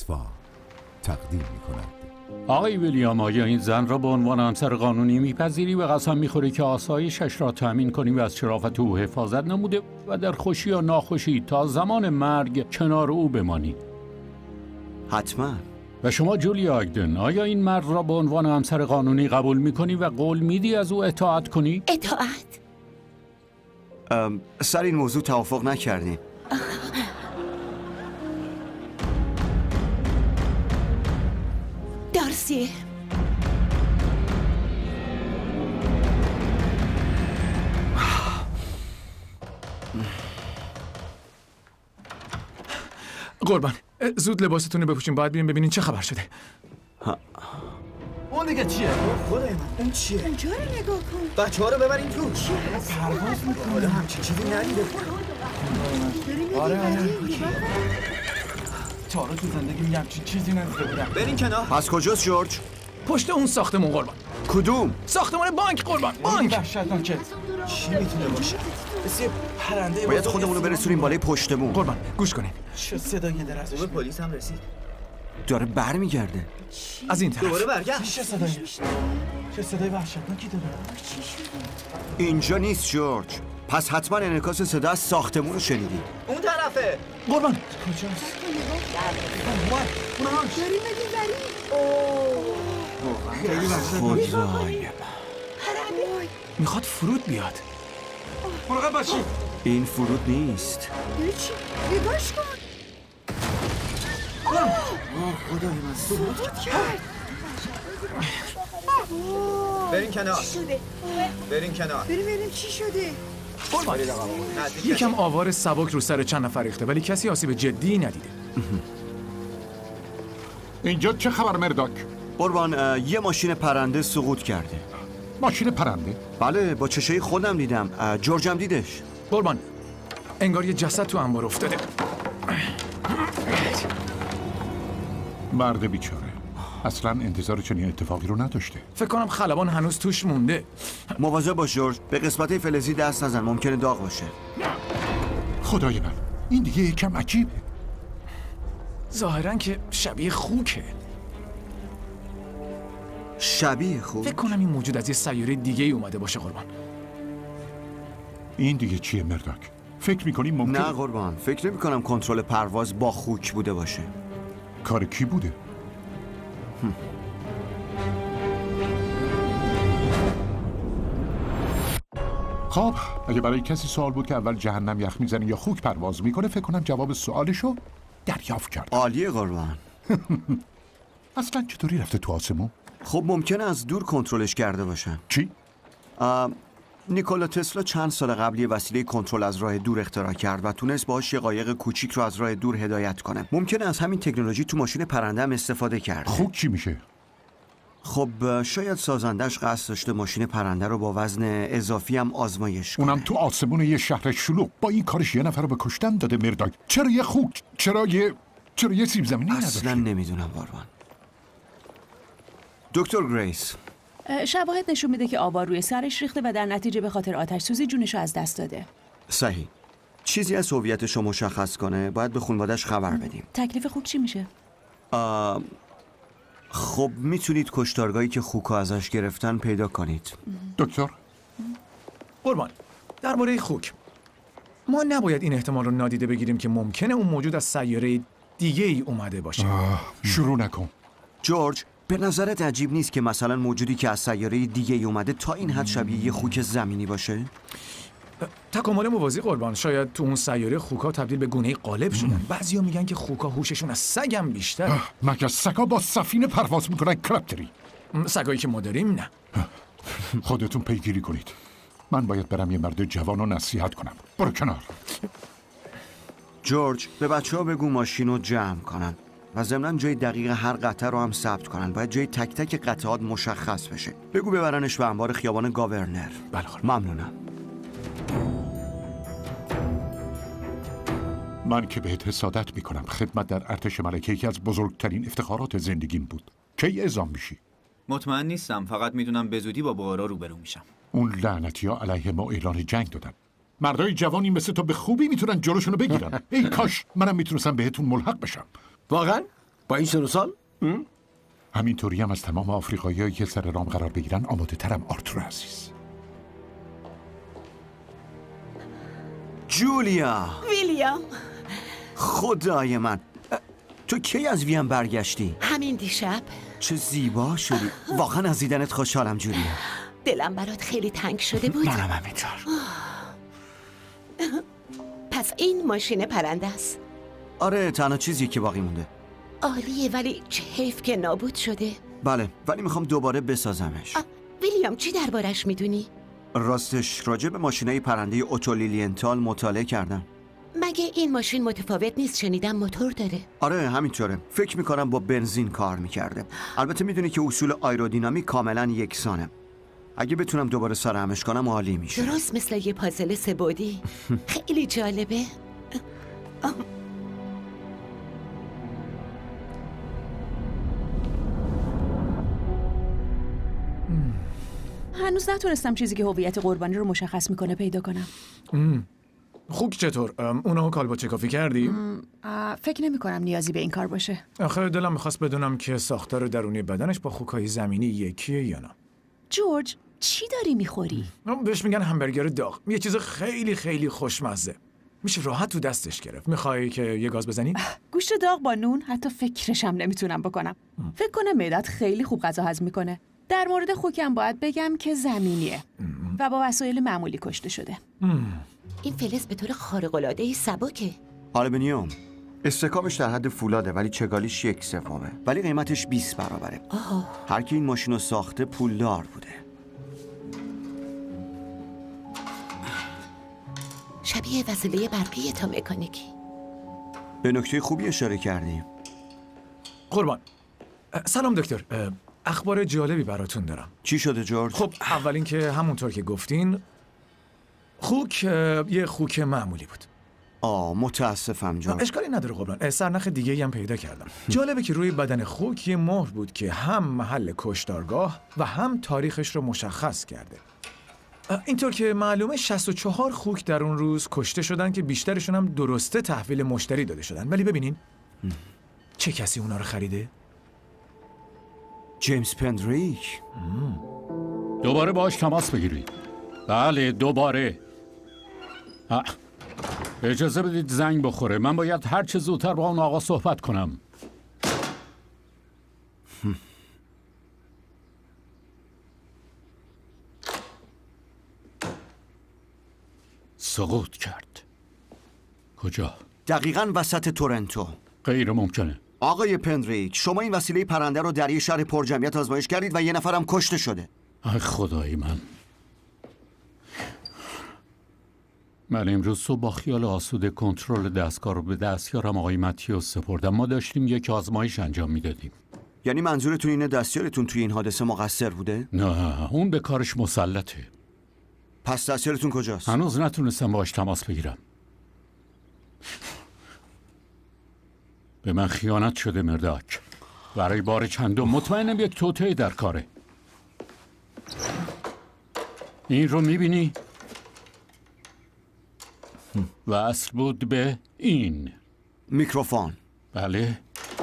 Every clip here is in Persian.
اصفا تقدیم می‌کند. آقای ویلیام، آیا این زن را به عنوان همسر قانونی میپذیری و قسم میخوری که آسایشش را تأمین کنی و از شرافت او حفاظت نموده و در خوشی یا ناخوشی تا زمان مرگ کنار او بمانی؟ حتما. و شما جولیا آگدن، آیا این مرد را به عنوان همسر قانونی قبول میکنی و قول میدی از او اطاعت کنی؟ اطاعت؟ سر این موضوع توافق نکردیم. دارسی، قربان زود لباستون رو بپوشین، باید بریم ببینین چه خبر شده. اون دیگه چیه؟ خدای من اون چیه؟ اونجا رو نگاه کن. بچه‌ها رو ببرین تو. پرواز میکنه. حالا همچین چیزی ندیده. آره تا تو زندگی میگم همچین چیزی ندیده بودم. برین کنار. پس کجاست جورج؟ پشت اون ساختمون قربان. کدوم؟ ساختمان بانک قربان. بانک. وحشتناکه. چی میتونه باشه؟ مثل پرنده. باید خودمون رو برسونیم بالای پشتمون. قربان گوش کنین. چه صدایی در ازش؟ پلیس هم رسید. داره برمیگرده. از این طرف. دوباره برگشت. چه صدایی؟ چه صدای وحشتناکی داره؟ اینجا نیست جورج. پس حتما انعکاس صدا از ساختمون رو شنیدی. اون طرفه. قربان کجاست؟ داریم بدیم بریم. خیلی وحشتناکه. خدای میخواد فرود بیاد. مراقب باشید. این فرود نیست. چی؟ نگاش کن. خدای من سقوط کرد. برین کنار. چی شده؟ برین کنار. بریم چی شده؟ قربان یکم آوار سبک رو سر چند نفر ریخته ولی کسی آسیب جدی ندیده. اینجا چه خبر مرداک؟ قربان یه ماشین پرنده سقوط کرده. ماشین پرنده؟ بله با چشای خودم دیدم. جورج هم دیدش. قربان انگار یه جسد تو انبار افتاده. مرد بیچاره اصلا انتظار چنین اتفاقی رو نداشته. فکر کنم خلبان هنوز توش مونده. مواظب باش جورج، به قسمت فلزی دست نزن، ممکنه داغ باشه. خدای من این دیگه یکم عجیبه. ظاهرا که شبیه خوکه. شبیه خوک؟ فکر کنم این موجود از یه سیاره دیگه ای اومده باشه قربان. این دیگه چیه مرداک؟ فکر میکنی ممکن؟ نه قربان، فکر نمی کنم کنترل پرواز با خوک بوده باشه. کار کی بوده؟ خب اگه برای کسی سوال بود که اول جهنم یخ میزنه یا خوک پرواز میکنه، فکر کنم جواب سوالشو دریافت کرد. عالیه قربان. اصلا چطوری رفته تو آسمون؟ خب ممکنه از دور کنترلش کرده باشن. چی؟ نیکولا تسلا چند سال قبل یه وسیله کنترل از راه دور اختراع کرد و تونست باهاش یه قایق کوچیک رو از راه دور هدایت کنه. ممکنه از همین تکنولوژی تو ماشین پرنده هم استفاده کرد. خوک چی میشه؟ خب شاید سازندش قصد داشته ماشین پرنده رو با وزن اضافی هم آزمایش کنه. اونم تو آسمون یه شهر شلوغ. با این کارش یه نفر رو به کشتن داده مرداک. چرا یه خوک؟ چرا یه سیب زمینی نداشته؟ اصلا نمیدونم قربان. دکتر گریس، شواهد نشون میده که آوار روی سرش ریخته و در نتیجه به خاطر آتش سوزی جونشو از دست داده. صحیح. چیزی از هویتش رو مشخص کنه باید به خانواده‌اش خبر بدیم. تکلیف خوک چی میشه؟ خب میتونید کشتارگاهی که خوکا ازش گرفتن پیدا کنید. دکتر قربان درباره خوک ما نباید این احتمال رو نادیده بگیریم که ممکنه اون موجود از سیاره دیگه ای اومده باشه. شروع نکن جورج، به نظرت عجیب نیست که مثلا موجودی که از سیاره دیگه ای اومده تا این حد شبیه یه خوک زمینی باشه؟ تکامل موازی قربان. شاید تو اون سیاره خوکا تبدیل به گونه غالب شدن. بعضیا میگن که خوکا هوششون از سگم بیشتره. مگه سگا با سفینه پرواز میکنن کراپتری؟ سگایی که ما داریم نه. خودتون پیگیری کنید. من باید برم یه مرد جوان رو نصیحت کنم. برو کنار. جورج، به بچه‌ها بگو ماشین رو جمع کنن و ضمناً جای دقیق هر قطعه رو هم ثبت کنن. باید جای تک تک قطعات مشخص بشه. بگو ببرنش به انبار خیابان گاورنر. بله. ممنونم. من که بهت حسادت میکنم. خدمت در ارتش ملکه یکی از بزرگترین افتخارات زندگیم بود. کی اعزام میشی؟ مطمئن نیستم، فقط میدونم به زودی با بحرا روبرو میشم. اون لعنتی‌ها علیه ما اعلان جنگ دادن. مردای جوانی مثل تو به خوبی میتونن جلوشونو بگیرن. ای کاش منم میتونستم بهتون ملحق بشم. واقعا؟ با این سن و سال؟ همینطوری هم از تمام آفریقایی‌هایی که سر رام قرار بگیرن آماده ترم آرتور عزیز. جولیا، ویلیام، خدای من، تو کی از وین برگشتی؟ همین دیشب. چه زیبا شدی. واقعا از دیدنت خوشحالم جولیا. دلم برات خیلی تنگ شده بود. منم همینطور. پس این ماشین پرنده است. آره، تنها چیزی که باقی مونده. عالیه، ولی چه حیف که نابود شده. بله، ولی میخوام دوباره بسازمش. ویلیام، چی دربارش میدونی؟ راستش راجع به ماشینای پرنده اوتولیلینتال مطالعه کردم. مگه این ماشین متفاوت نیست؟ شنیدم موتور داره. آره همینطوره. فکر میکنم با بنزین کار میکرده. البته میدونی که اصول آیرودینامیک کاملا یکسانه. اگه بتونم دوباره سرهمش کنم عالی میشه. درست مثل یه پازل سه‌بعدی. خیلی جالبه. هنوز نتونستم چیزی که هویت قربانی رو مشخص میکنه پیدا کنم. خوک چطور؟ اونو کالباچه کافی کردی؟ فکر نمی کنم نیازی به این کار باشه. آخه دلم میخواست بدونم که ساختار درونی بدنش با خوکای زمینی یکیه یا نه. جورج، چی داری میخوری؟ بهش میگن همبرگر داغ. یه چیز خیلی خیلی خوشمزه. میشه راحت تو دستش گرفت. میخوای که یه گاز بزنی؟ گوشت داغ با نون حتی فکرشم نمیتونم بکنم. فکر کنم معدت خیلی خوب غذا هضم میکنه. در مورد خوکم باید بگم که زمینیه و با وسایل معمولی کشته شده. این فلز به طور خارق‌العاده‌ای سبکه. آلومینیوم. استحکامش در حد فولاده ولی چگالیش 1/3 ولی قیمتش 20 برابره. هر کی این ماشین رو ساخته پولدار بوده. شبیه وسیله برقی تا مکانیکی. به نکته خوبی اشاره کردی. قربان. سلام دکتر. اخبار جالبی براتون دارم. چی شده جورج؟ خب اول اینکه همونطور که گفتین خوک یه خوک معمولی بود. متاسفم جورج. اشکالی نداره قربان. سرنخ دیگه‌ای هم پیدا کردم. جالبه که روی بدن خوک یه مهر بود که هم محل کشتارگاه و هم تاریخش رو مشخص کرده. اینطور که معلومه 64 خوک در اون روز کشته شدن که بیشترشون هم درسته تحویل مشتری داده شدن. ولی ببینین چه کسی اونا رو خریده؟ جیمز پندریک. دوباره باهاش تماس بگیرید. بله دوباره. اجازه بدید زنگ بخوره. من باید هر چه زودتر با اون آقا صحبت کنم. سقوط کرد. کجا؟ دقیقاً وسط تورنتو. غیر ممکنه. آقای پندریک، شما این وسیله پرنده رو در یه شهر پرجمعیت آزمایش کردید و یه نفرم کشته شده. ای خدای من امروز صبح با خیال آسوده کنترل دستگاه رو به دستیارم آقای متیوس سپردم. ما داشتیم یک آزمایش انجام میدادیم. یعنی منظورتون اینه دستیارتون توی این حادثه مقصر بوده؟ نه، اون به کارش مسلطه. پس دستیارتون کجاست؟ هنوز نتونستم باهاش تماس بگیرم. به من خیانت شده مرداک. برای بار چندم مطمئنم یک توطئه در کاره. این رو میبینی؟ وصل بود به این میکروفون. بله.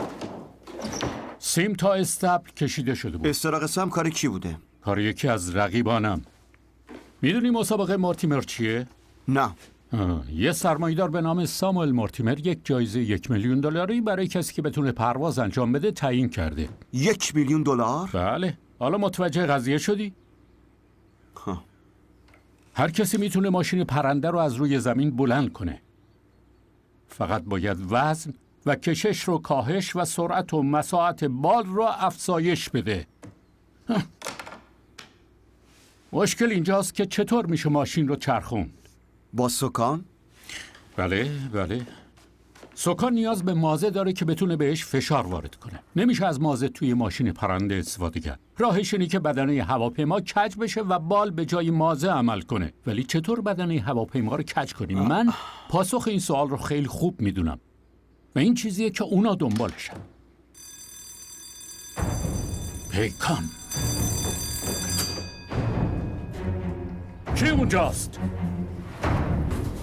سیم تا استبل کشیده شده بود. استراق سم کار کی بوده؟ کار یکی از رقیبانم. میدونی مسابقه مورتیمر چیه؟ نه. یه سرمایه‌دار به نام ساموئل مورتیمر یک جایزه $1,000,000 برای کسی که بتونه پرواز انجام بده تعیین کرده. $1,000,000؟ بله. حالا متوجه قضیه شدی؟ هر کسی میتونه ماشین پرنده رو از روی زمین بلند کنه. فقط باید وزن و کشش رو کاهش و سرعت و مساحت بال رو افزایش بده. مشکل اینجاست که چطور میشه ماشین رو چرخوند؟ با سکان؟ بله. سکان نیاز به مازه داره که بتونه بهش فشار وارد کنه. نمیشه از مازه توی ماشین پرنده استفاده کرد. راهش اینه که بدنه هواپیما کج بشه و بال به جای مازه عمل کنه. ولی چطور بدنه هواپیما رو کج کنیم؟ من پاسخ این سوال رو خیلی خوب میدونم و این چیزیه که اونا دنبالشن. پیکان. کی اونجاست؟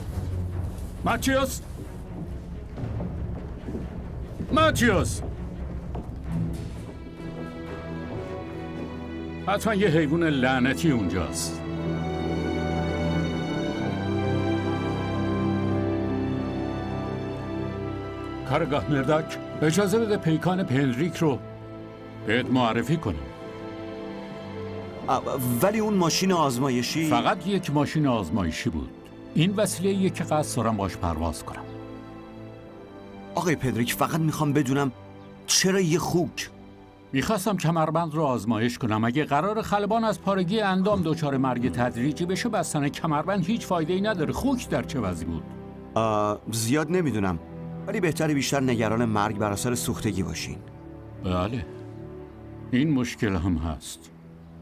ماتیوس! حتما یه حیوان لعنتی اونجاست. کارگاه مرداک، اجازه بده پیکان پندریک رو بهت معرفی کنم. ولی اون ماشین آزمایشی فقط یک ماشین آزمایشی بود. این وسیله که قصد دارم باش پرواز کنم. آقای پندریک، فقط میخوام بدونم چرا یه خوک؟ میخواستم کمربند رو آزمایش کنم. اگه قرار خلبان از پارگی اندام دچار مرگ تدریجی بشه، بستن کمربند هیچ فایده‌ای نداره. خوک در چه وضعی بود؟ زیاد نمیدونم، ولی بهتره بیشتر نگران مرگ بر اثر سوختگی باشین. بله، این مشکل هم هست.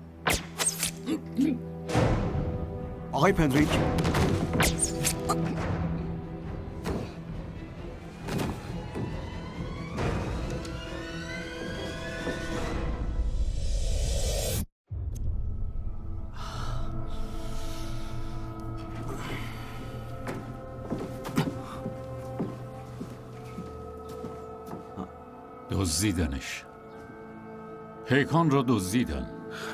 آقای پندریک، دزدیدنش. پیکان رو دزدیدن.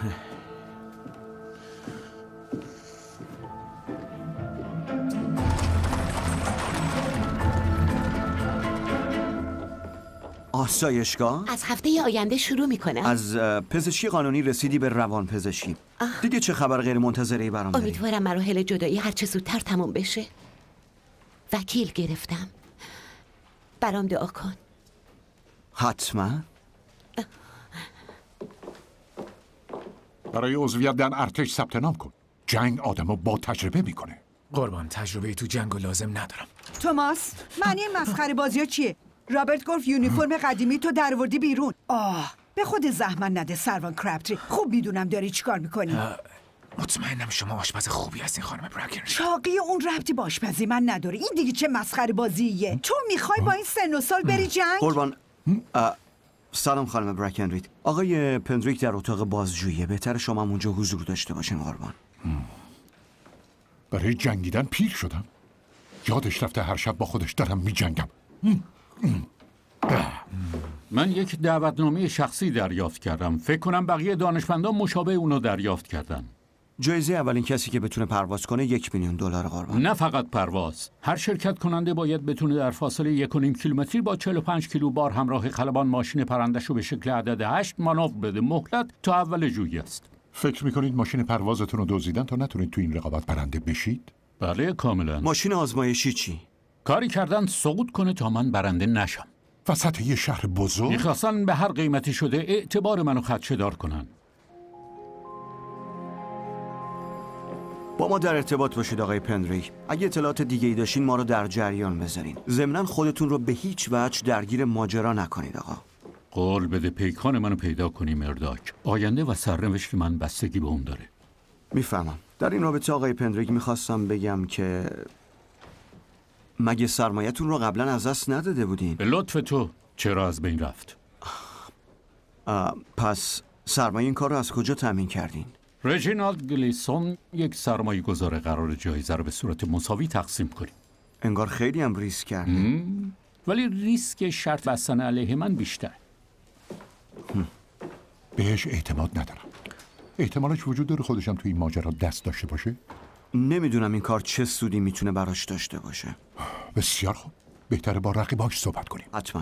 آسایشگاه؟ از هفته آینده شروع میکنم. از پزشکی قانونی رسیدی به روان پزشکی. دیگه چه خبر غیر منتظره‌ای برام داری؟ امیدوارم مراحل جدایی هرچه زودتر تموم بشه. وکیل گرفتم. برام دعا کن. حتما. برای عضویت در ارتش ثبت نام کن. جنگ آدمو با تجربه میکنه. قربان، تجربه تو جنگو لازم ندارم. توماس، معنی این مسخره بازی‌ها چیه؟ رابرت گفت یونیفرم قدیمی تو درآوردی بیرون. به خود زحمت نده سروان کرابتری. خوب میدونم داری چیکار میکنی. مطمئنم شما آشپز خوبی هستین خانم براکنریج. چاقی اون ربطی به آشپزی من نداره. این دیگه چه مسخره بازیه؟ تو میخوای با این سن و سال بری جنگ؟ قربان، سلام خانم براکنریج. آقای پندریک در اتاق بازجوییه. بهتره شما هم اونجا حضور داشته باشین قربان. برای جنگیدن پیر شدم. یادش رفته هر شب با خودش دارم میجنگم. من یک دعوتنامه شخصی دریافت کردم. فکر کنم بقیه دانشمندان مشابه اونو دریافت کردن. جایزه اولین کسی که بتونه پرواز کنه $1,000,000 قربان. نه فقط پرواز. هر شرکت کننده باید بتونه در فاصله 1.5 کیلومتری با 45 کیلو بار همراه خلبان ماشین پرندش رو به شکل عدد 8 مانور بده. مهلت تا اول ژوئیه است. فکر میکنید ماشین پروازتون رو دزدیدن تا نتونید تو این رقابت برنده بشید؟ بله کاملا. ماشین آزمایشی چی؟ کاری کردن سقوط کنه تا من برنده نشم. وسط یه شهر بزرگ؟ میخواستن به هر قیمتی شده اعتبار منو خدشه‌دار کنن. با ما در ارتباط باشید آقای پندریک. اگه اطلاعات دیگه‌ای داشتین ما رو در جریان بذارین. ضمناً خودتون رو به هیچ وجه درگیر ماجرا نکنید آقا. قول بده پیکان منو پیدا کنی مرداک. آینده و سرنوشت من بستگی به اون داره. میفهمم. در این رابطه آقای پندریک میخواستم بگم که مگه سرمایه‌تون رو قبلا از دست نداده بودین؟ به لطف تو چرا از بین رفت؟ پس سرمایه این کار رو از کجا تامین کردین؟ رجینالد گلیسون یک سرمایه گذار قرار جایزه رو به صورت مساوی تقسیم کنیم. انگار خیلی هم ریسک کرده. ولی ریسک شرط بستن علیه من بیشتر. بهش اعتماد ندارم. احتمالش وجود داره خودشم توی این ماجرا دست داشته باشه؟ نمیدونم این کار چه سودی میتونه براش داشته باشه. بسیار خوب. بهتره با رقیباش صحبت کنیم. حتما.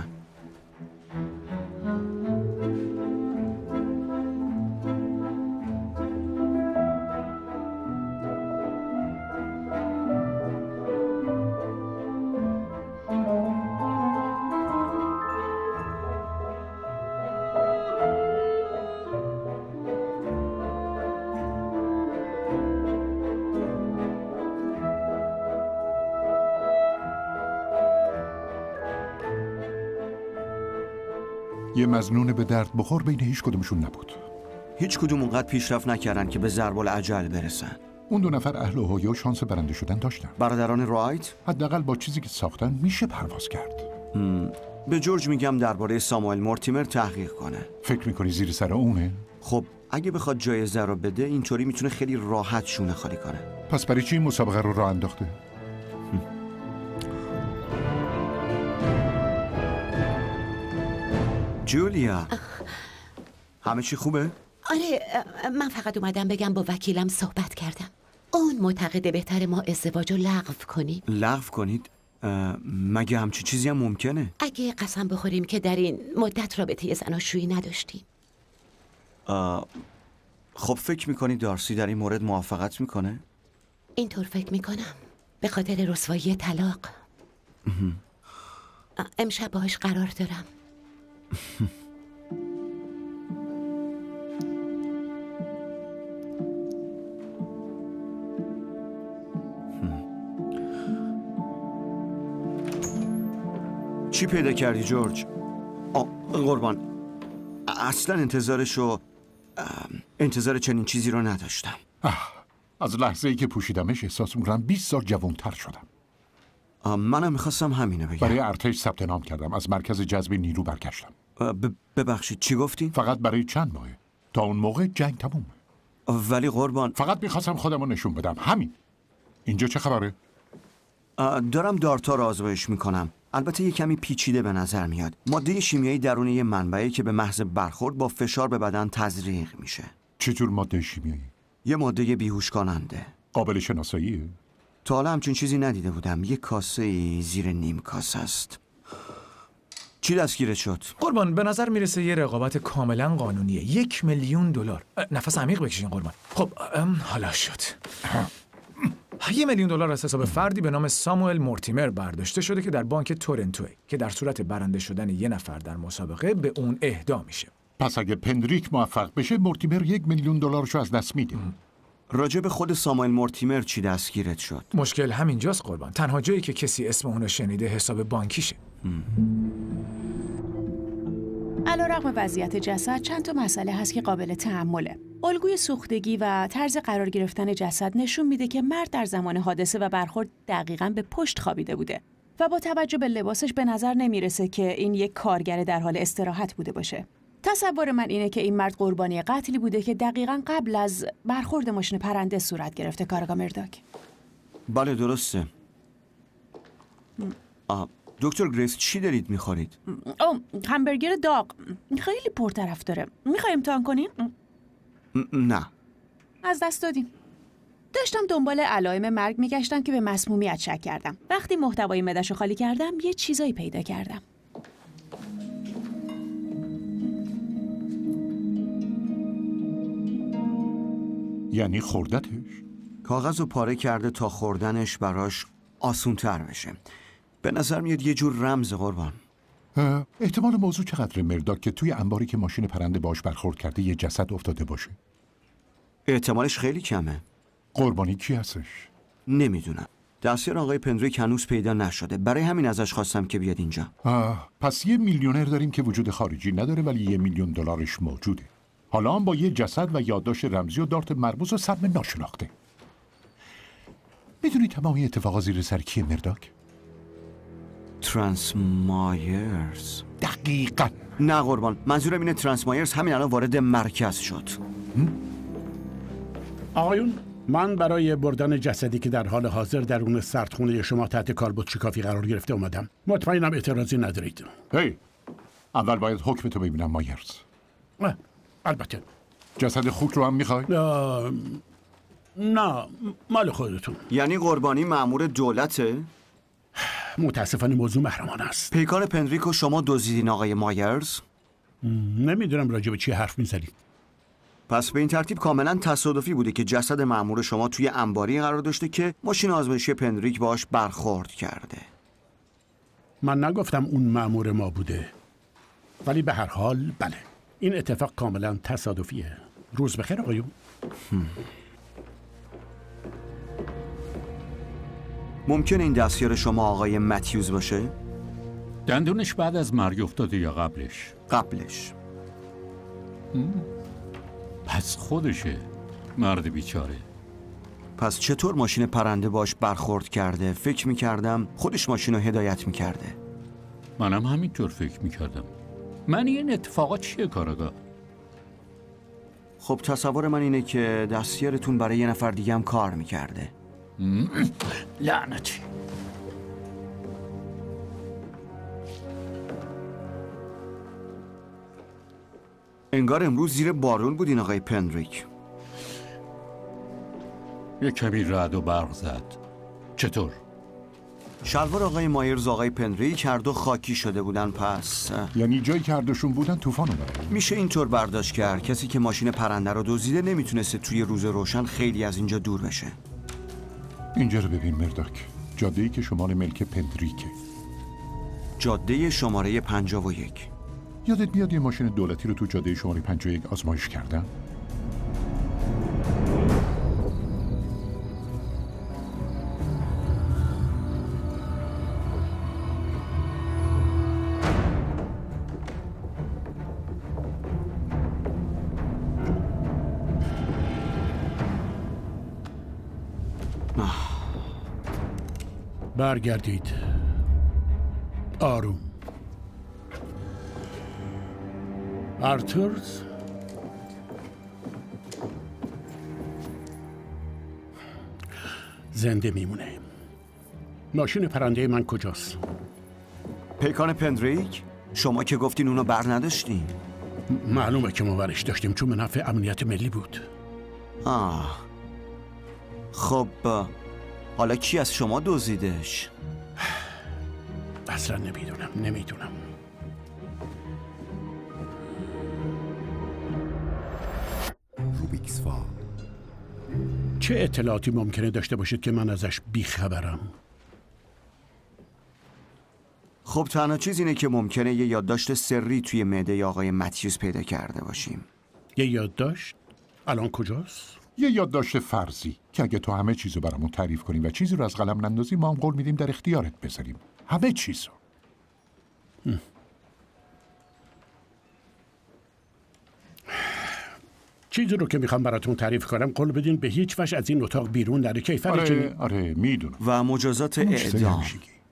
یه مظنون به درد بخور بین هیچ کدومشون نبود. هیچ کدوم اونقدر پیشرفت نکردن که به ضرب العجل برسن. اون 2 نفر اهل اوهایو شانس برنده شدن داشتن. برادران رایت؟ حداقل با چیزی که ساختن میشه پرواز کرد. به جورج میگم درباره ساموئل مورتیمر تحقیق کنه. فکر میکنی زیر سر اونه؟ خب اگه بخواد جایزه رو بده اینطوری میتونه خیلی راحت شونه خالی کنه. پس برای چی این مسابقه رو راه انداخته؟ جولیا، همه چی خوبه؟ آره، من فقط اومدم بگم با وکیلم صحبت کردم. اون معتقده بهتر ما ازدواج رو لغو کنیم. لغو کنید؟ مگه همچی چیزی هم ممکنه؟ اگه قسم بخوریم که در این مدت رابطه زناشویی نداشتیم. خب فکر میکنی دارسی در این مورد موافقت میکنه؟ اینطور فکر میکنم، به خاطر رسوایی طلاق. امشب باهاش قرار دارم. چی پیدا کردی جورج؟ قربان، اصلا انتظار چنین چیزی رو نداشتم. از لحظه ای که پوشیدمش احساس می‌کنم 20 سال جوان‌تر شدم. منم میخواستم همینو بگم. برای ارتش ثبت نام کردم، از مرکز جذب نیرو برگشتم. ببخشید چی گفتین؟ فقط برای چند ماه. تا اون موقع جنگ تمومه. ولی قربان، فقط میخواستم خودم رو نشون بدم، همین. اینجا چه خبره؟ دارم دارتا رو آزمایش میکنم. البته یه کمی پیچیده به نظر میاد. ماده شیمیایی درون یه منبعی که به محض برخورد با فشار به بدن تزریق میشه. چطور ماده شیمیایی؟ یه ماده بیهوش کننده. قابل شناساییه؟ تا حالا همچین چیزی ندیده بودم. یه کاسه زیر نیم کاسه است. چی دستگیرت شد؟ قربان، به نظر میرسه یه رقابت کاملا قانونیه. $1,000,000. نفس عمیق بکشین قربان. خب حالا شد. $1,000,000 از حساب فردی به نام ساموئل مورتیمر برداشته شده که در بانک تورنتوه که در صورت برنده شدن یه نفر در مسابقه به اون اهدا میشه. پس اگه پندریک موفق بشه، مورتیمر $1,000,000 رو از دست میده. راجع به خود ساموئل مورتیمر چی دستگیرت شد؟ مشکل همینجاست قربان. تنها جایی که کسی اسم اونو شنیده حساب بانکیشه. علیرغم وضعیت جسد، چند تا مسئله هست که قابل تأمله. الگوی سوختگی و طرز قرار گرفتن جسد نشون میده که مرد در زمان حادثه و برخورد دقیقاً به پشت خوابیده بوده و با توجه به لباسش به نظر نمیرسه که این یک کارگر در حال استراحت بوده باشه. تصور من اینه که این مرد قربانی قتلی بوده که دقیقاً قبل از برخورد ماشین پرنده صورت گرفته. کارگاه مرداک. بله درسته. دکتر گریس چی دارید میخورید؟ همبرگر داغ. خیلی پرطرفداره. میخوای امتحان کنیم؟ نه. از دست دادیم. داشتم دنبال علائم مرگ میگشتم که به مسمومیت شک کردم. وقتی محتوای معده‌شو خالی کردم یه چیزایی پیدا کردم. یعنی خوردتش؟ کاغذ رو پاره کرده تا خوردنش براش آسون‌تر بشه. به نظر میاد یه جور رمز قربان. احتمال موضوع چقدر مرداک که توی انباری که ماشین پرنده باش برخورد کرده یه جسد افتاده باشه؟ احتمالش خیلی کمه. قربانی کی هستش؟ نمیدونم. دستیار آقای پندریک هنوز پیدا نشده. برای همین ازش خواستم که بیاد اینجا. پس یه میلیونر داریم که وجود خارجی نداره ولی $1,000,000 موجوده. حالا هم با یه جسد و یادداشت رمزی و دارت مرموز و سهم ناشناخته. میدونی تمامی اتفاقات زیر سر کیه مرداک؟ ترانسمایرز. دقیقاً. نه قربان، منظورم اینه ترانسمایرز همین الان وارد مرکز شد. آقایون، من برای بردن جسدی که در حال حاضر درون سردخونه شما تحت کالبد شکافی قرار گرفته اومدم. مطمئنم اعتراضی ندارید. اول باید حکم تو ببینم مایرز. البته. جسد خوک رو هم میخوای؟ نه، مال خودتون. یعنی قربانی مأمور دولته؟ متاسفانه موضوع محرمانه است. پیکان پندریک و شما دزدیدین آقای مایرز؟ نمیدونم راجع به چی حرف میزنید. پس به این ترتیب کاملا تصادفی بوده که جسد مأمور شما توی انباری قرار داشته که ماشین آزمایشی پندریک باهاش برخورد کرده. من نگفتم اون مأمور ما بوده. ولی به هر حال بله. این اتفاق کاملا تصادفیه. روز بخیر آقایون. ممکنه این دستیار شما آقای متیوز باشه؟ دندونش بعد از مرگ افتاده یا قبلش؟ قبلش. پس خودشه. مرد بیچاره. پس چطور ماشین پرنده باش برخورد کرده؟ فکر میکردم خودش ماشین رو هدایت میکرده. منم همینطور فکر میکردم. من این اتفاقات چیه کارگاه؟ خب تصور من اینه که دستیارتون برای یه نفر دیگه هم کار میکرده. لعنتی. انگار امروز زیر بارون بودین آقای پندریک. یک کمی رعد و برق زد. چطور؟ شلوار آقای مایرز و آقای پندریک هر دو خاکی شده بودن. پس یعنی جایی که هر دوشون بودن طوفان اومده. میشه اینطور برداشت کرد کسی که ماشین پرنده رو دزدیده نمیتونسته توی روز روشن خیلی از اینجا دور بشه. اینجا رو ببین مرداک. جاده‌ای که شمال ملک پندریکه. جاده شماره 51. یادت میاد یه ماشین دولتی رو تو جاده شماره 51 آزمایش کردن؟ برگردید. آروم. آرتورز، زنده میمونه. ماشین پرنده من کجاست؟ پیکان پندریک؟ شما که گفتین اونو بر نداشتین. معلومه که ما برش داشتیم چون به نفع امنیت ملی بود. خب حالا کی از شما دزدیدش؟ اصلا نمیدونم. روبیکس فال. چه اطلاعاتی ممکنه داشته باشید که من ازش بیخبرم؟ خب تنها چیز اینه که ممکنه یه یادداشت سری توی معده آقای متیوس پیدا کرده باشیم. یه یادداشت؟ الان کجاست؟ یه یادداشت فرضی که اگه تو همه چیزو برامون تعریف کنیم و چیزی رو از قلم نندازی ما هم قول میدیم در اختیارت بذاریم. همه چیزو. چیزی رو که میخوام براتون تعریف کنم قول بدین به هیچ وجه از این اتاق بیرون نره. کیفر آره میدونم. و مجازات اعدام.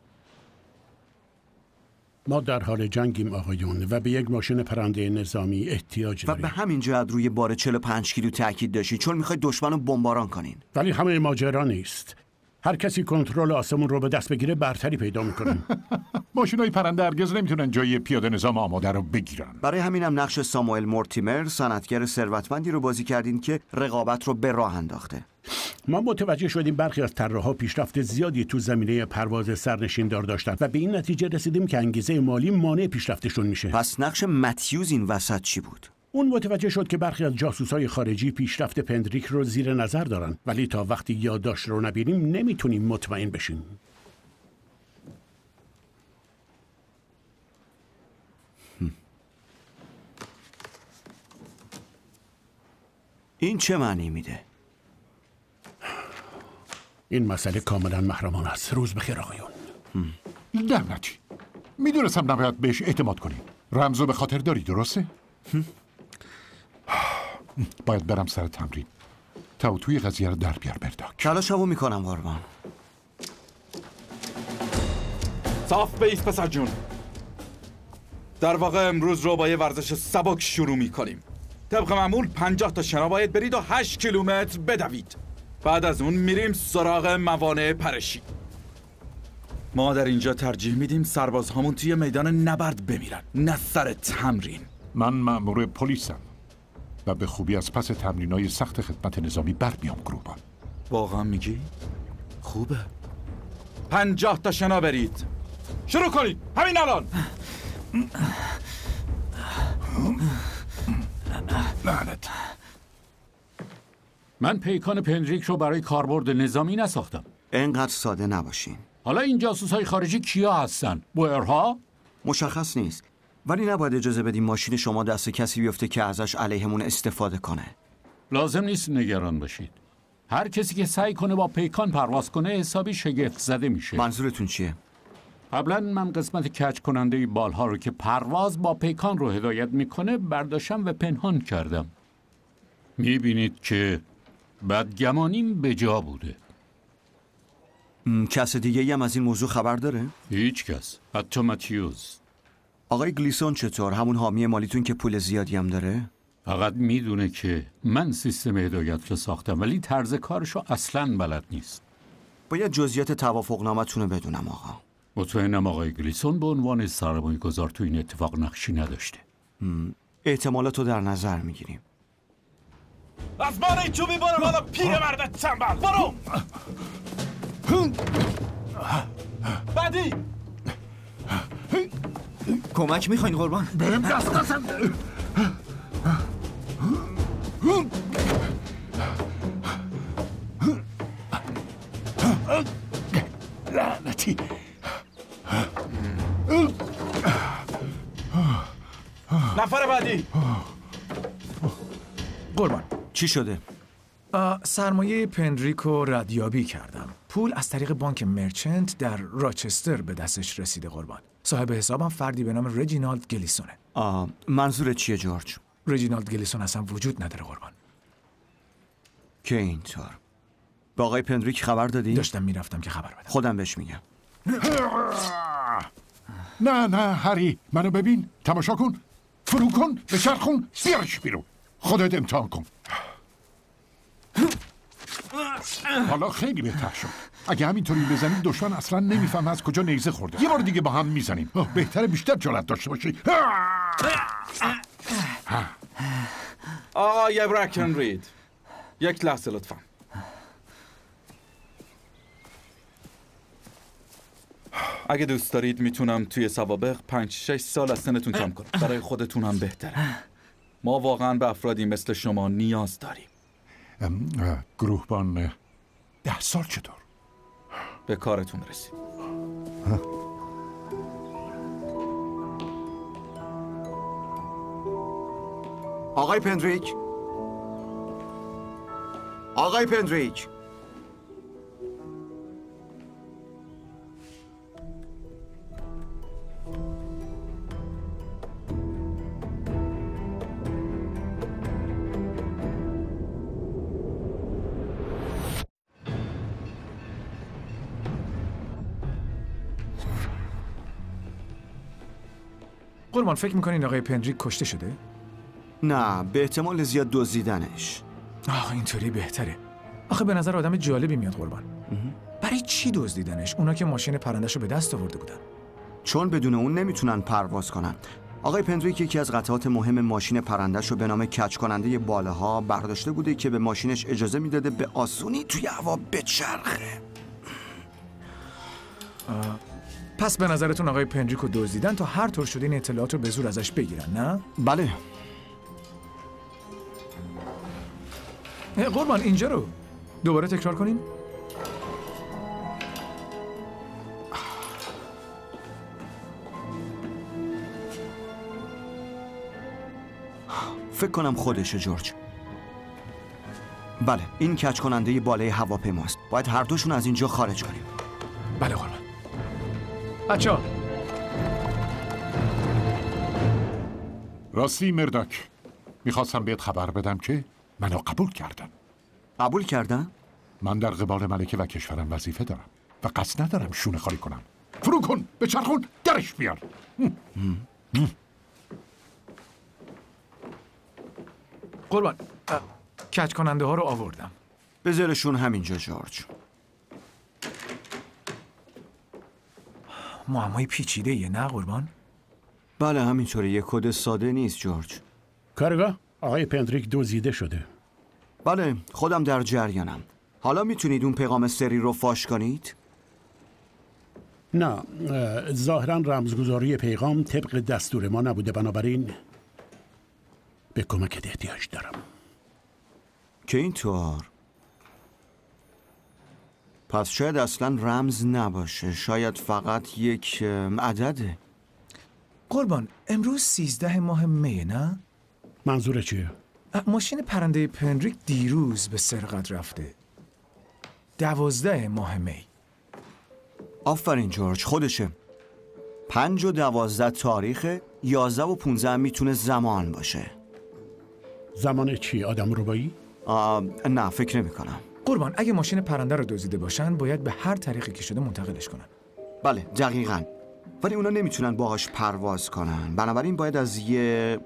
ما در حال جنگیم آقایون و به یک ماشین پرنده نظامی احتیاج داریم. و به همین جهت روی بار 45 کیلو تاکید داشتی چون میخوای دشمن رو بمباران کنین. ولی همه ماجرا نیست. هر کسی کنترل آسمون رو به دست بگیره برتری پیدا میکنه. ماشینای پرنده هرگز نمیتونن جای پیاده نظام آماده رو بگیرن. برای همینم نقش ساموئل مورتیمر، صنعتگر ثروتمندی رو بازی کردین که رقابت رو به راه انداخته. ما متوجه شدیم برخی از طراحا پیشرفت زیادی تو زمینه پرواز سرنشیندار داشتن و به این نتیجه رسیدیم که انگیزه مالی مانع پیشرفتشون میشه. پس نقش متیوز این وسط چی بود؟ اون متوجه شد که برخی از جاسوسای خارجی پیشرفت پندریک رو زیر نظر دارن، ولی تا وقتی یادداشت رو نبینیم نمیتونیم مطمئن بشیم. این چه معنی میده؟ این مسئله کاملا محرمانه است. روز بخیر آقایون. لعنتی. میدونستم نباید بهش اعتماد کنیم. رمزو به خاطر داری درسته؟ باید برم سر تمرین. تا توی قضیه رو در بیار برداک. تلاشمو میکنم قربان. صاف بیس پسر جون. در واقع امروز رو با یه ورزش سبک شروع میکنیم. طبق معمول 50 تا شنا باید برید و 8 کیلومتر بدوید. بعد از اون میریم سراغ موانع پرشی. ما در اینجا ترجیح میدیم سربازهامون توی میدان نبرد بمیرن، نه سر تمرین. من مأمور پلیسم و به خوبی از پس تمرینای سخت خدمت نظامی بر میام قربان. واقعا میگی؟ خوبه. 50 تا شنا برید. شروع کنید همین الان. لعنت. من پیکان پندریک رو برای کاربرد نظامی نساختم. انقدر ساده نباشین. حالا این جاسوسای خارجی کیا هستن؟ بوئرها؟ مشخص نیست. ولی نباید اجازه بدیم ماشین شما دست کسی بیفته که ازش علیهمون استفاده کنه. لازم نیست نگران باشید. هر کسی که سعی کنه با پیکان پرواز کنه حسابی شگفت زده میشه. منظورتون چیه؟ قبلا من قسمت کج کننده بالها رو که پرواز با پیکان رو هدایت میکنه برداشتم و پنهان کردم. میبینید که بدگمانیم به جا بوده. کس دیگه هم از این موضوع خبر داره؟ هیچ کس. حتی متیوز. آقای گلیسون چطور؟ همون حامی مالیتون که پول زیادی هم داره؟ فقط میدونه که من سیستم هدایت رو ساختم ولی طرز کارشو اصلاً بلد نیست. باید جزئیات توافقنامه‌تون رو بدونم آقا. مطمئنم آقای گلیسون به عنوان سرمایه‌گذار تو این اتفاق نقشی نداشته. احتمالاتو در نظر میگیریم. از بانه چوبی برو بالا پیرمرد تنبل، برو. بعدی. کمک میخواین قربان؟ بهم دست نزن. لعنتی. نفر بعدی. قربان چی شده؟ سرمایه پندریک رو ردیابی کردم. پول از طریق بانک مرچنت در راچستر به دستش رسیده قربان. صاحب حسابم فردی به نام رجینالد گلیسونه. منظورت چیه جورج؟ رجینالد گلیسون اصلا وجود نداره قربان. که اینطور. با آقای پندریک خبر دادی؟ داشتم میرفتم که خبر بدم. خودم بهش میگم. نه هری، منو ببین، تماشا کن، فرو کن، بچرخون، بیارش بیرون. خودت امتحان کن. حالا خیلی بهتر شد. اگه همینطوری بزنیم دشمن اصلا نمیفهمه از کجا نیزه خورده. یه بار دیگه با هم میزنیم. بهتره بیشتر جرأت داشته باشی. آقای برکنرید، یک لحظه لطفا. اگه دوست دارید میتونم توی سوابق 5-6 سال از سنتون کم کنم. برای خودتون هم بهتره. ما واقعا به افرادی مثل شما نیاز داریم. گروهبان 10 سال چطور؟ به کارتون رسید. آقای پندریک، آقای پندریک، قربان فکر میکنین آقای پندریک کشته شده؟ نه، به احتمال زیاد دزدیدنش. اینطوری بهتره. آخه به نظر آدم جالبی میاد قربان. برای چی دزدیدنش؟ اونا که ماشین پرندهشو به دست آورده بودن. چون بدون اون نمیتونن پرواز کنن. آقای پندریک یکی از قطعات مهم ماشین پرندهشو به نام کج کننده بالاها برداشته بوده که به ماشینش اجازه میداده به آسونی توی هوا بچرخه. پس به نظرتون آقای پندریک رو دزدیدن تا هر طور شده این اطلاعات رو به زور ازش بگیرن، نه؟ بله. قربان اینجا رو دوباره تکرار کنین. فکر کنم خودشه جورج. بله، این کج کننده بالای هواپیماست. باید هر دوشون از اینجا خارج کنیم. بله قربان. بچه‌ها راستی مرداک، میخواستم بهت خبر بدم که منو قبول کردن. قبول کردن؟ من در قبال ملکه و کشورم وظیفه دارم و قصد ندارم شونه خالی کنم. فرو کن، بچرخون، درش بیار. قربان کج کننده ها رو آوردم. بذارشون همینجا جورج. معمای پیچیده یه نه قربان؟ بله همینطوره، یه کد ساده نیست جورج. کارگاه آقای پندریک دزدیده شده. بله خودم در جریانم. حالا میتونید اون پیغام سری رو فاش کنید؟ نه، ظاهرا رمزگذاری پیغام طبق دستور ما نبوده، بنابراین به کمکت احتیاج دارم. که اینطور؟ پس شاید اصلا رمز نباشه، شاید فقط یک عدده. قربان امروز 13 ماه می، نه؟ منظور چیه؟ ماشین پرنده پندریک دیروز به سرقت رفته. 12 ماه می. آفرین جورج، خودشه. 5 و 12 تاریخه، 11 و 15 میتونه زمان باشه. زمان چی؟ آدم ربایی؟ نه فکر نمی کنم. قربان اگه ماشین پرنده رو دزدیده باشن باید به هر طریقی که شده منتقلش کنن. بله دقیقاً. ولی اونا نمیتونن باهاش پرواز کنن، بنابراین باید از یه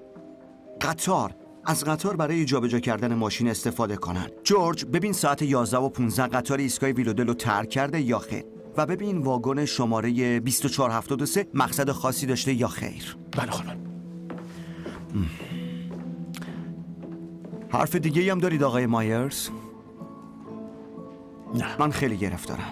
قطار برای جابجا کردن ماشین استفاده کنن. جورج ببین ساعت 11 و 15 قطار ایستگاه ویلودل رو ترک کرده یا خیر، و ببین واگن شماره 2473 مقصد خاصی داشته یا خیر. بله قربان. حرف دیگه هم دارید آقای مایرز؟ نه. من خیلی گرفتارم.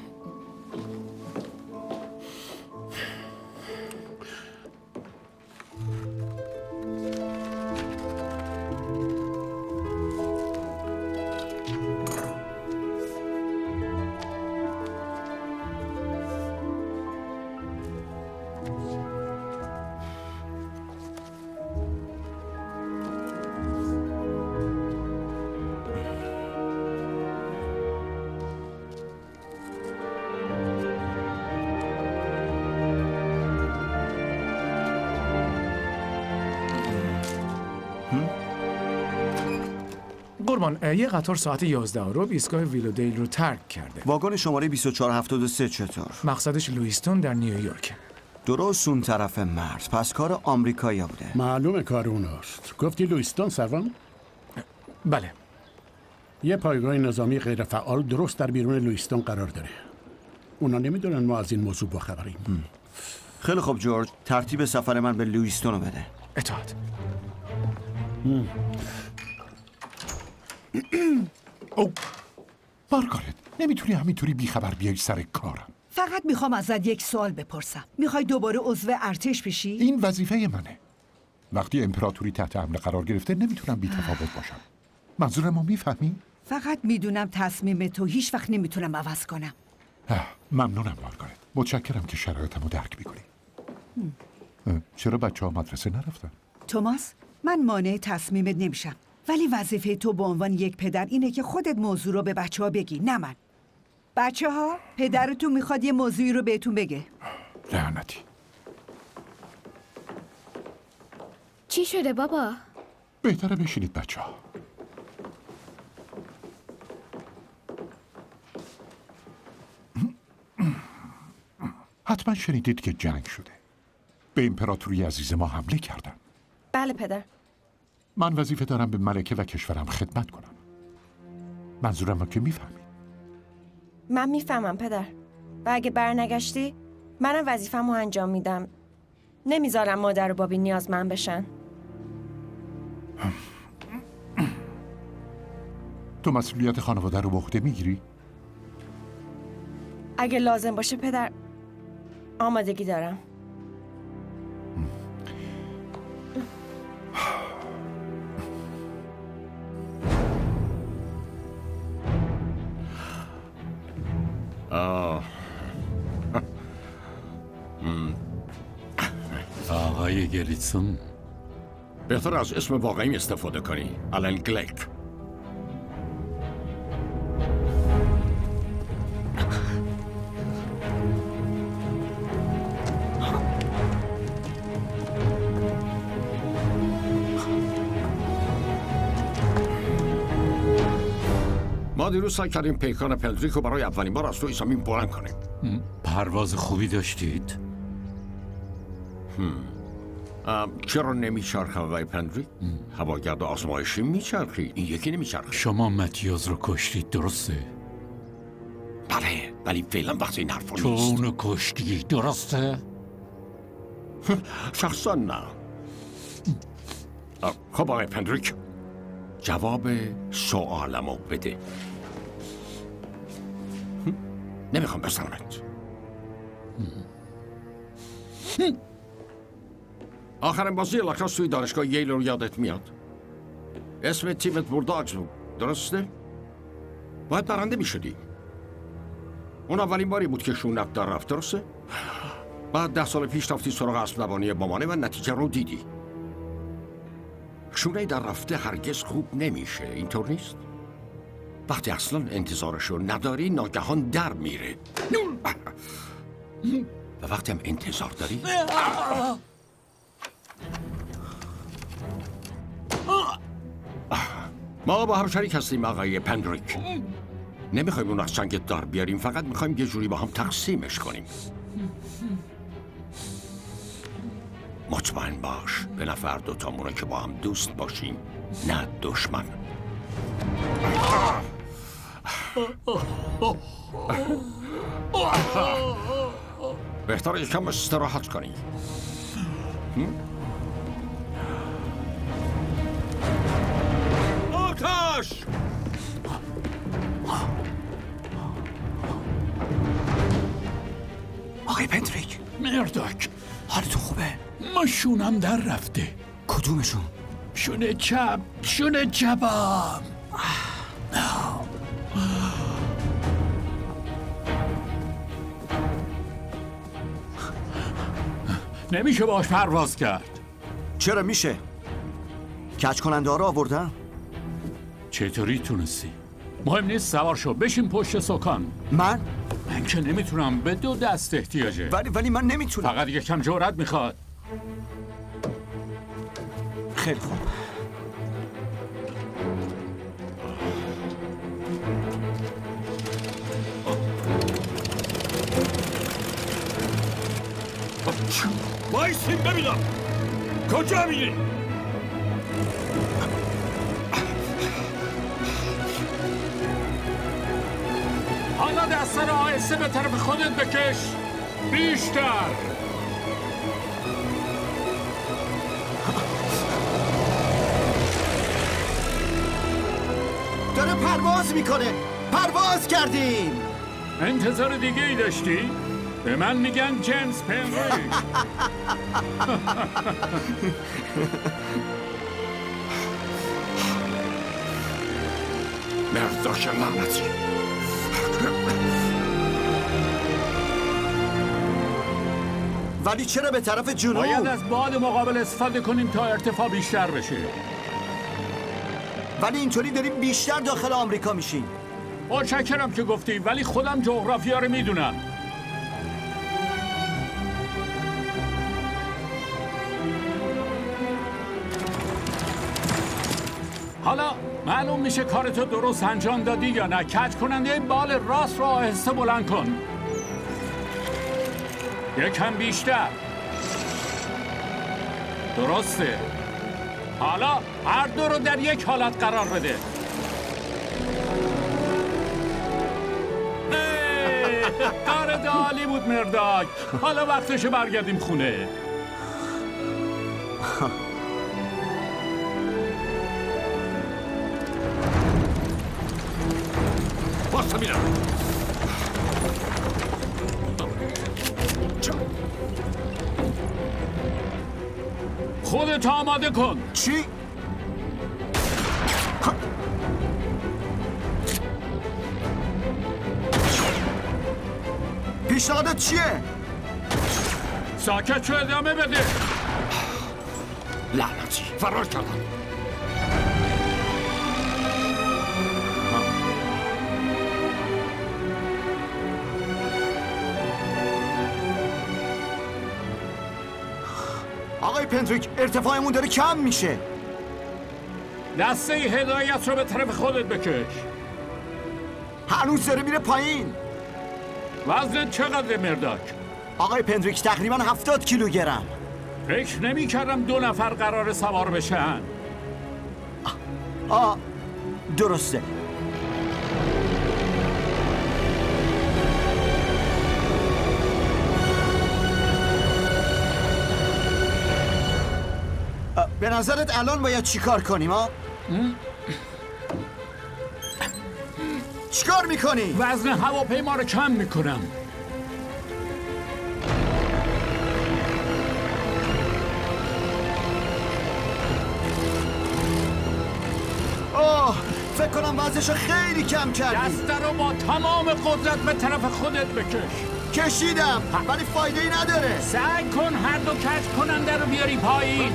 قربان، یه قطار ساعت 11 رو ایستگاه ویلودیل رو ترک کرده. واگن شماره 2473 چطور؟ مقصدش لوئیستون در نیویورک. درست اون طرف مرز. پس کار آمریکایی بوده. معلومه کار اوناست. گفتی لوئیستون سروان؟ بله. یه پایگاه نظامی غیر فعال درست در بیرون لوئیستون قرار داره. اونا نمیدونن ما از این موضوع باخبریم. خیلی خوب جورج، ترتیب سفر من به لوئیستون رو بده. اطاعت. او مارگارت، نمیتونی همینطوری بیخبر بیای سر کارم. فقط میخوام ازت یک سوال بپرسم. میخوای دوباره عضو ارتش بشی؟ این وظیفه منه. وقتی امپراتوری تحت حمله قرار گرفته نمیتونم بی‌تفاوت باشم. منظورمو میفهمی؟ فقط میدونم تصمیم تو هیچ وقت نمیتونم عوض کنم. ممنونم مارگارت. متشکرم که شرایطمو درک میکنی. چرا بچه‌ها مدرسه نرفتن؟ توماس، من مانع تصمیمت نمیشم. ولی وظیفه تو به عنوان یک پدر اینه که خودت موضوع رو به بچه‌ها بگی، نه من. بچه‌ها، پدرتون میخواد یه موضوعی رو بهتون بگه. لعنتی. چی شده بابا؟ بهتره بشینید بچه‌ها. حتما شنیدید که جنگ شده. به امپراتوری عزیز ما حمله کردن. بله پدر. من وظیفه دارم به ملکه و کشورم خدمت کنم. منظورم رو که میفهمی؟ من میفهمم پدر. و اگه برنگشتی منم وظیفه‌مو انجام میدم. نمیذارم مادر و بابی نیازمند بشن. تو مسئولیت خانواده رو به عهده میگیری؟ اگه لازم باشه پدر، آمادگی دارم. آقای گریتسون، بهتر از اسم واقعی استفاده کنی. آلن گلیک. ما دیروز سعی کردیم پیکان پندریک رو برای اولین بار از روی زمین بلند کنیم. پرواز خوبی داشتید؟ چرا نمیچرخه آقای پندریک؟ هواگرد آزمایشی میچرخید، این یکی نمیچرخید. شما متیاز رو کشتید، درسته؟ بله، ولی فعلا وقت این حرفا نیست. تو اونو کشتی، درسته؟ شخصا نه. خب آقای پندریک، جواب سوالمو بده. نمیخوام بزنمت. آخرین بازی لاکراس توی دانشگاه ییل رو یادت میاد؟ اسم تیمت بورداگز بود، درسته؟ باید برنده میشدی. اون اولین باری بود که شونت در رفت، درسته؟ بعد 10 سال پیش رفتی سراغ اسب دوانی مامانه و نتیجه رو دیدی. شونه در رفته هرگز خوب نمیشه، اینطور نیست؟ وقتی اصلا انتظارشو نداری ناگهان در میره و وقتی هم انتظار داری ما با هم شریک هستیم آقای پندریک. نمیخوایم اون از چنگت دار بیاریم، فقط میخوایم یه جوری با هم تقسیمش کنیم. مطمئن باش به نفع دوتامونه که با هم دوست باشیم، نه دشمن. بهتره یکم استراحت کنی. اوتا! باش. آقای پندریک. مرداک، حالتون خوبه؟ ما شونم در رفته. کدومشون؟ شونه چپم. نمیشه باش پرواز کرد. چرا میشه؟ کج کننده ها رو آوردن؟ چطوری تونستی؟ مهم نیست، سوار شو، بشین پشت سکان. من که نمیتونم، به 2 دست احتیاجه. ولی من نمیتونم. فقط یکم جرأت میخواد. خیلی خوب. وایسین ببینم کجا میری؟ حالا دست رو آهسته به طرف خودت بکش. بیشتر. داره پرواز میکنه. پرواز کردیم. انتظار دیگه ای داشتی؟ به من میگن جیمز پندریک. مرداک لعنتی. ولی چرا به طرف جنوب؟ باید از باد مقابل استفاده کنیم تا ارتفاع بیشتر بشه. ولی اینطوری داریم بیشتر داخل آمریکا میشیم. متشکرم که گفتی، ولی خودم جغرافیا رو میدونم. حالا معلوم میشه کارتو درست انجام دادی یا نه. کج کننده بال راست رو آهسته بلند کن. یکم بیشتر. درسته. حالا هر دو رو در یک حالت قرار بده. کارت عالی بود مرداک. حالا وقتشه برگردیم خونه. باستا میرم. خودت آماده کن. چی؟ پیشنهادت چیه؟ ساکت شو، ادامه بده. لعنتی فرار کردم. آقای پندریک، ارتفاعمون داره کم میشه. دسته هدایت رو به طرف خودت بکش. هنوز داره میره پایین. وزنت چقدر مرداک؟ آقای پندریک تقریبا 70 کیلوگرم. فکر نمی کردم 2 نفر قرار سوار بشن. درسته. به نظرت الان باید چیکار کنیم ها؟ چیکار میکنی؟ وزن هواپیما رو کم میکنم. فکر کنم وزنشو خیلی کم کردی. دسته رو با تمام قدرت به طرف خودت بکش. کشیدم ولی فایده ای نداره. سعی کن هر دو کج کننده رو بیاری پایین.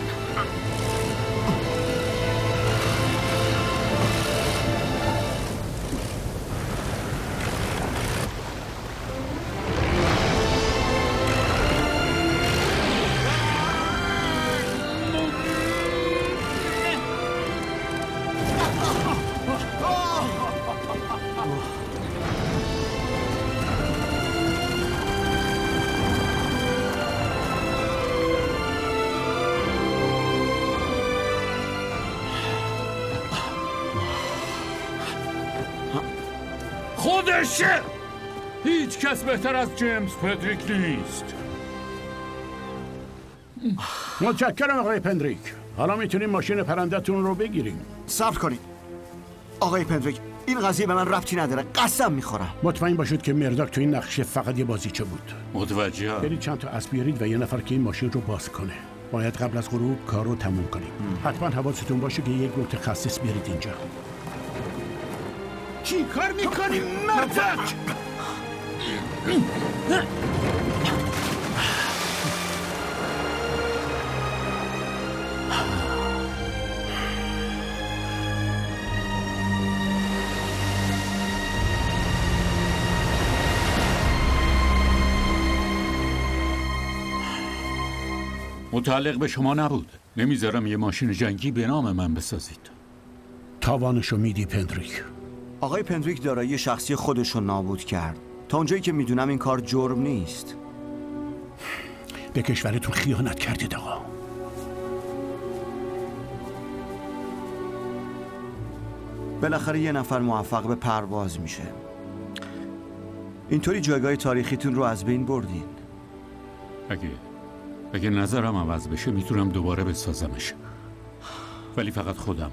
خودشه. هیچ کس بهتر از جیمز پندریک نیست. متشکرم آقای پندریک. حالا میتونیم ماشین پرنده‌تون رو بگیریم. صبر کنید. آقای پندریک این قضیه به من ربطی نداره، قسم میخورم. مطمئن باشید که مرداک تو این نقشه فقط یه بازیچه بود. متوجه. برید چند تا اسب بیارید و یه نفر که این ماشین رو باز کنه. باید قبل از غروب کار رو تموم کنیم. حتما حواستون باشه که یک متخصص بیارید اینجا. چی کار میکنی مردک؟ متعلق به شما نبود. نمیذارم یه ماشین جنگی به نام من بسازید. تاوانشو میدی پندریک. آقای پندریک دارایی شخصی خودشو نابود کرد. تا اونجایی که میدونم این کار جرم نیست. به کشورتون خیانت کردید آقا. بالاخره یه نفر موفق به پرواز میشه. اینطوری جایگاه تاریخیتون رو از بین بردین. اگه نظرم عوض بشه میتونم دوباره بسازمش، ولی فقط خودم.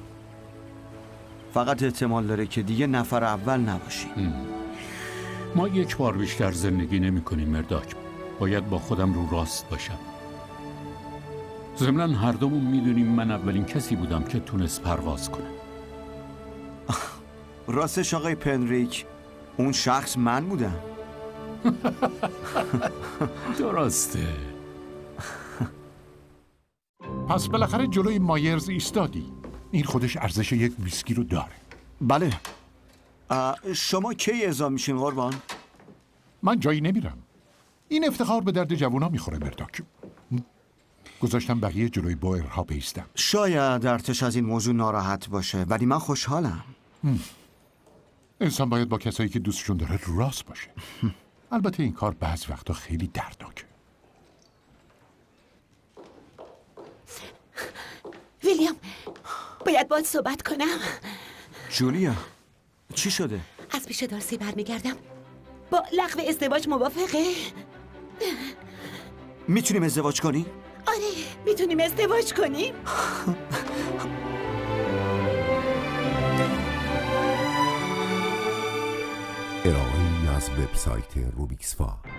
فقط احتمال داره که دیگه نفر اول نباشی. ما یک بار بیشتر زندگی نمی کنیم مرداک. باید با خودم رو راست باشم. ضمناً هر دومون میدونیم من اولین کسی بودم که تونست پرواز کنه. راستش آقای پندریک اون شخص من بودم. درسته. پس بالاخره جلوی مایرز ایستادی. این خودش ارزش یک ویسکی رو داره. بله. شما کی اعزام میشین قربان؟ من جایی نمیرم. این افتخار به درد جوونا میخوره مرداک. گذاشتم بقیه جلوی بوئرها بیستم. شاید ارتش از این موضوع ناراحت باشه ولی من خوشحالم. انسان باید با کسایی که دوستشون داره راست باشه. البته این کار بعض وقتا خیلی دردناکه. ویلیام باید باید صحبت کنم. جولیا چی شده؟ از پیش دارسی برمیگردم. با لغو ازدواج موافقه؟ میتونیم ازدواج کنیم؟ آره میتونیم ازدواج کنیم. ارائه‌ای از وبسایت روبیکسفا.